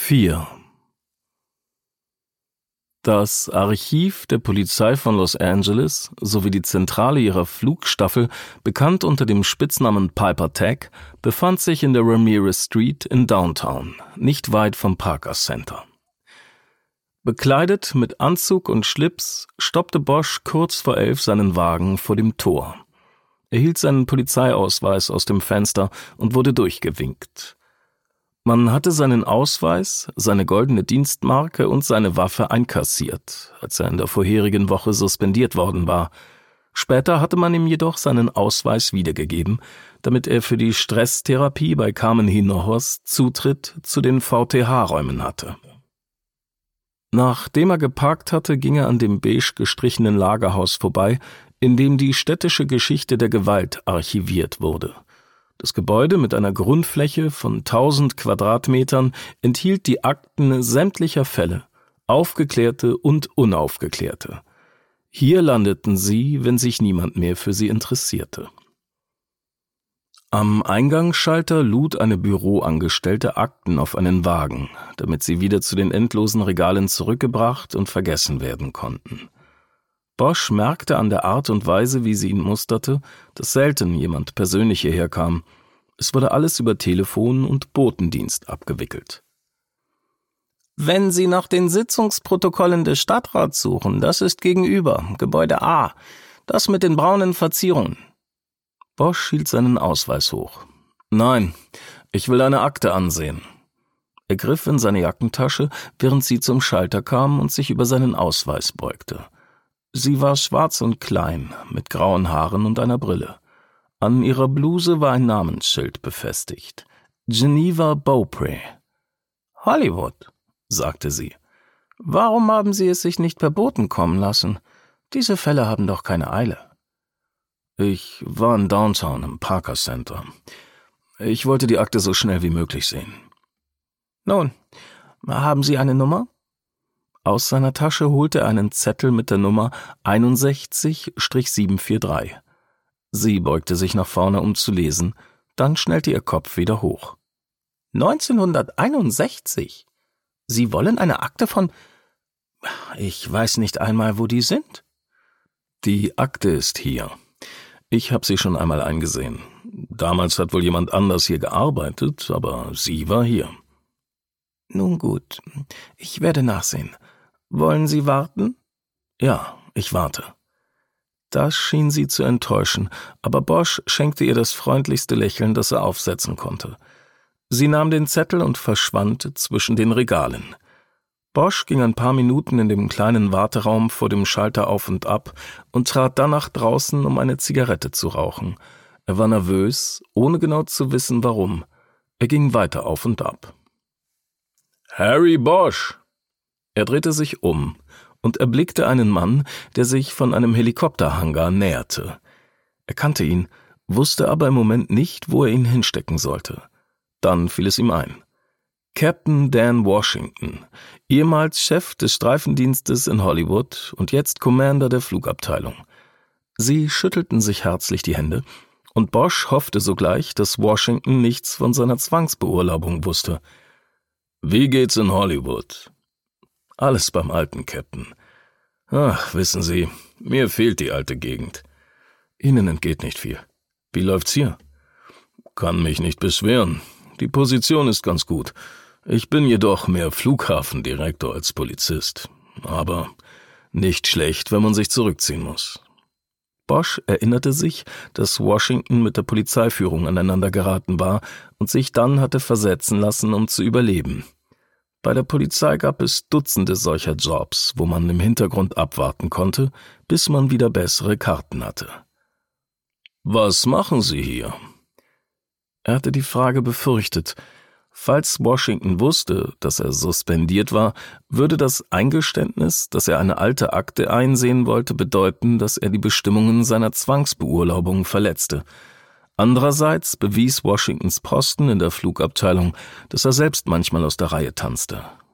4. Das Archiv der Polizei von Los Angeles sowie die Zentrale ihrer Flugstaffel, bekannt unter dem Spitznamen Piper Tech, befand sich in der Ramirez Street in Downtown, nicht weit vom Parker Center. Bekleidet mit Anzug und Schlips stoppte Bosch kurz vor 11 seinen Wagen vor dem Tor. Er hielt seinen Polizeiausweis aus dem Fenster und wurde durchgewinkt. Man hatte seinen Ausweis, seine goldene Dienstmarke und seine Waffe einkassiert, als er in der vorherigen Woche suspendiert worden war. Später hatte man ihm jedoch seinen Ausweis wiedergegeben, damit er für die Stresstherapie bei Carmen Hinojos Zutritt zu den VTH-Räumen hatte. Nachdem er geparkt hatte, ging er an dem beige gestrichenen Lagerhaus vorbei, in dem die städtische Geschichte der Gewalt archiviert wurde. Das Gebäude mit einer Grundfläche von 1000 Quadratmetern enthielt die Akten sämtlicher Fälle, aufgeklärte und unaufgeklärte. Hier landeten sie, wenn sich niemand mehr für sie interessierte. Am Eingangsschalter lud eine Büroangestellte Akten auf einen Wagen, damit sie wieder zu den endlosen Regalen zurückgebracht und vergessen werden konnten. Bosch merkte an der Art und Weise, wie sie ihn musterte, dass selten jemand persönlich hierher kam. Es wurde alles über Telefon und Botendienst abgewickelt. »Wenn Sie nach den Sitzungsprotokollen des Stadtrats suchen, das ist gegenüber, Gebäude A, das mit den braunen Verzierungen.« Bosch hielt seinen Ausweis hoch. »Nein, ich will eine Akte ansehen.« Er griff in seine Jackentasche, während sie zum Schalter kam und sich über seinen Ausweis beugte. Sie war schwarz und klein, mit grauen Haaren und einer Brille. An ihrer Bluse war ein Namensschild befestigt. Geneva Beaupre. »Hollywood«, sagte sie. »Warum haben Sie es sich nicht per Boten kommen lassen? Diese Fälle haben doch keine Eile.« »Ich war in Downtown im Parker Center. Ich wollte die Akte so schnell wie möglich sehen.« »Nun, haben Sie eine Nummer?« Aus seiner Tasche holte er einen Zettel mit der Nummer 61-743. Sie beugte sich nach vorne, um zu lesen, dann schnellte ihr Kopf wieder hoch. 1961? Sie wollen eine Akte von... Ich weiß nicht einmal, wo die sind. Die Akte ist hier. Ich habe sie schon einmal eingesehen. Damals hat wohl jemand anders hier gearbeitet, aber sie war hier. Nun gut, ich werde nachsehen. Wollen Sie warten? Ja, ich warte. Das schien sie zu enttäuschen, aber Bosch schenkte ihr das freundlichste Lächeln, das er aufsetzen konnte. Sie nahm den Zettel und verschwand zwischen den Regalen. Bosch ging ein paar Minuten in dem kleinen Warteraum vor dem Schalter auf und ab und trat dann nach draußen, um eine Zigarette zu rauchen. Er war nervös, ohne genau zu wissen, warum. Er ging weiter auf und ab. »Harry Bosch!« Er drehte sich um und erblickte einen Mann, der sich von einem Helikopterhangar näherte. Er kannte ihn, wusste aber im Moment nicht, wo er ihn hinstecken sollte. Dann fiel es ihm ein. Captain Dan Washington, ehemals Chef des Streifendienstes in Hollywood und jetzt Commander der Flugabteilung. Sie schüttelten sich herzlich die Hände, und Bosch hoffte sogleich, dass Washington nichts von seiner Zwangsbeurlaubung wusste. »Wie geht's in Hollywood?« »Alles beim alten, Captain. Ach, wissen Sie, mir fehlt die alte Gegend. Ihnen entgeht nicht viel. Wie läuft's hier?« »Kann mich nicht beschweren. Die Position ist ganz gut. Ich bin jedoch mehr Flughafendirektor als Polizist. Aber nicht schlecht, wenn man sich zurückziehen muss.« Bosch erinnerte sich, dass Washington mit der Polizeiführung aneinander geraten war und sich dann hatte versetzen lassen, um zu überleben. Bei der Polizei gab es Dutzende solcher Jobs, wo man im Hintergrund abwarten konnte, bis man wieder bessere Karten hatte. »Was machen Sie hier?« Er hatte die Frage befürchtet. Falls Washington wusste, dass er suspendiert war, würde das Eingeständnis, dass er eine alte Akte einsehen wollte, bedeuten, dass er die Bestimmungen seiner Zwangsbeurlaubung verletzte. Andererseits bewies Washingtons Posten in der Flugabteilung, dass er selbst manchmal aus der Reihe tanzte.